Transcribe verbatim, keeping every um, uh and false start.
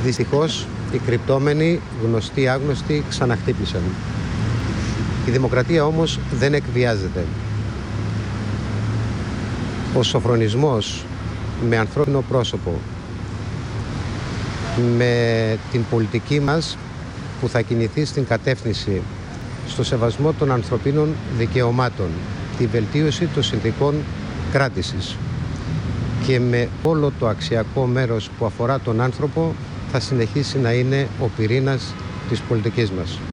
Δυστυχώς, οι κρυπτόμενοι, γνωστοί άγνωστοι, ξαναχτύπησαν. Η δημοκρατία όμως δεν εκβιάζεται. Ο σοφρονισμός με ανθρώπινο πρόσωπο, με την πολιτική μας που θα κινηθεί στην κατεύθυνση στο σεβασμό των ανθρωπίνων δικαιωμάτων, τη βελτίωση των συνθηκών κράτησης και με όλο το αξιακό μέρος που αφορά τον άνθρωπο, θα συνεχίσει να είναι ο πυρήνας της πολιτικής μας.